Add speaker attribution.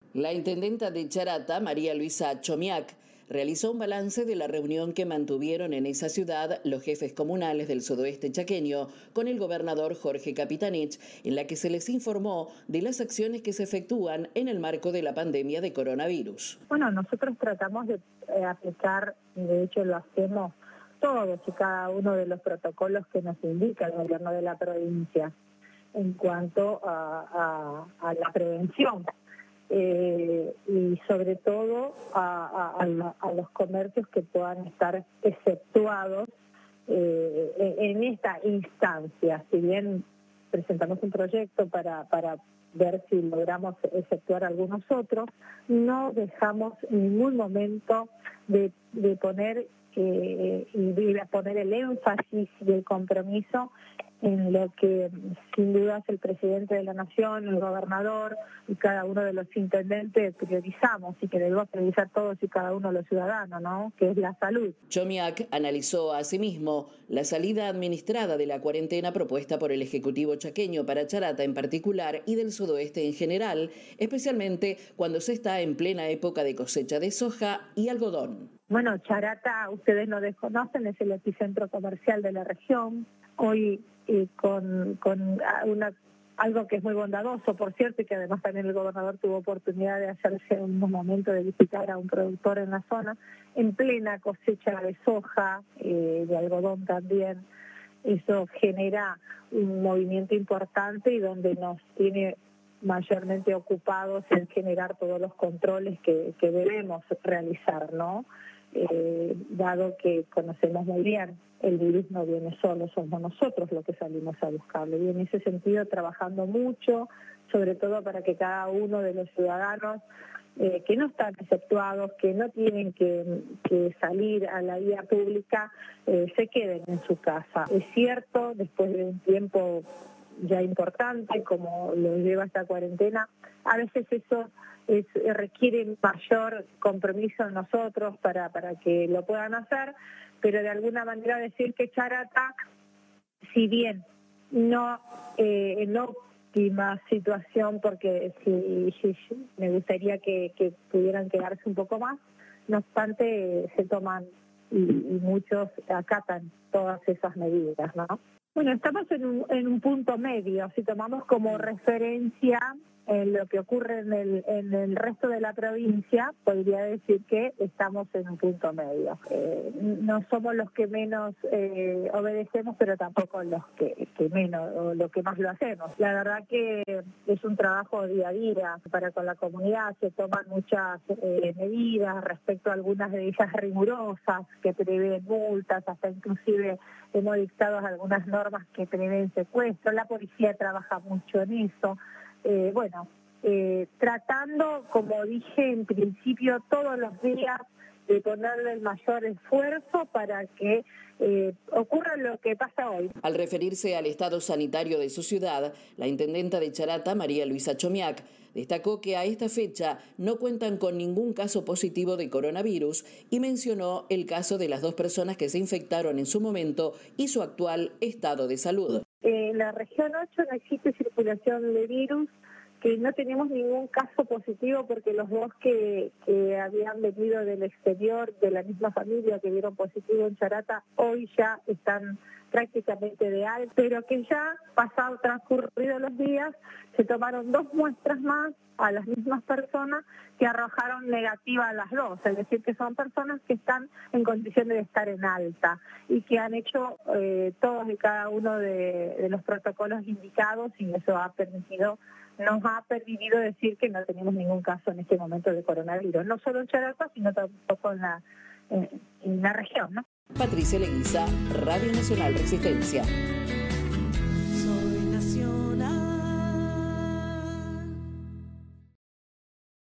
Speaker 1: La intendenta de Charata, María Luisa Chomiak, realizó un balance de la reunión que mantuvieron en esa ciudad los jefes comunales del sudoeste chaqueño con el gobernador Jorge Capitanich, en la que se les informó de las acciones que se efectúan en el marco de la pandemia de coronavirus.
Speaker 2: Bueno, nosotros tratamos de aplicar, y de hecho lo hacemos todos y cada uno de los protocolos que nos indica el gobierno de la provincia en cuanto a la prevención. Y sobre todo a los comercios que puedan estar exceptuados en esta instancia. Si bien presentamos un proyecto para ver si logramos efectuar algunos otros, no dejamos en ningún momento de poner poner el énfasis y el compromiso en lo que sin duda es el presidente de la Nación, el gobernador y cada uno de los intendentes priorizamos y que debemos priorizar todos y cada uno de los ciudadanos, ¿no? Que es la salud.
Speaker 1: Chomiak analizó asimismo la salida administrada de la cuarentena propuesta por el Ejecutivo chaqueño para Charata en particular y del sudoeste en general, especialmente cuando se está en plena época de cosecha de soja y algodón.
Speaker 2: Bueno, Charata, ustedes no desconocen, es el epicentro comercial de la región. Hoy con algo que es muy bondadoso, por cierto, y que además también el gobernador tuvo oportunidad de hacerse en un momento de visitar a un productor en la zona, en plena cosecha de soja, de algodón también. Eso genera un movimiento importante y donde nos tiene mayormente ocupados en generar todos los controles que debemos realizar, ¿no? Dado que conocemos muy bien, el virus no viene solo, somos nosotros los que salimos a buscarlo. Y en ese sentido trabajando mucho, sobre todo para que cada uno de los ciudadanos que no están exceptuados, que no tienen que salir a la vía pública, se queden en su casa. Es cierto, después de un tiempo ya importante, como lo lleva esta cuarentena, a veces eso requiere mayor compromiso en nosotros para que lo puedan hacer, pero de alguna manera decir que Charata, si bien no en óptima situación, porque sí, me gustaría que pudieran quedarse un poco más, no obstante se toman y muchos acatan todas esas medidas, ¿no? Bueno, estamos en un punto medio. Si tomamos como referencia lo que ocurre en el resto de la provincia, podría decir que estamos en un punto medio. No somos los que menos obedecemos, pero tampoco los que menos, o los que más lo hacemos. La verdad que es un trabajo día a día para con la comunidad. Se toman muchas medidas respecto a algunas de ellas rigurosas que prevén multas, hasta inclusive hemos dictado algunas normas que prevén secuestro. La policía trabaja mucho en eso. Tratando, como dije en principio, todos los días de ponerle el mayor esfuerzo para que ocurra lo que pasa hoy.
Speaker 1: Al referirse al estado sanitario de su ciudad, la intendenta de Charata, María Luisa Chomiak, destacó que a esta fecha no cuentan con ningún caso positivo de coronavirus y mencionó el caso de las 2 personas que se infectaron en su momento y su actual estado de salud.
Speaker 2: En la región 8 no existe circulación de virus, que no tenemos ningún caso positivo porque los 2 que habían venido del exterior, de la misma familia que dieron positivo en Charata, hoy ya están prácticamente de alta, pero que ya transcurridos los días se tomaron 2 muestras más a las mismas personas que arrojaron negativa a las 2, es decir, que son personas que están en condiciones de estar en alta y que han hecho todos y cada uno de los protocolos indicados, y eso nos ha permitido decir que no tenemos ningún caso en este momento de coronavirus, no solo en Charata, sino tampoco en la región, ¿no?
Speaker 1: Patricia Leguiza, Radio Nacional Resistencia.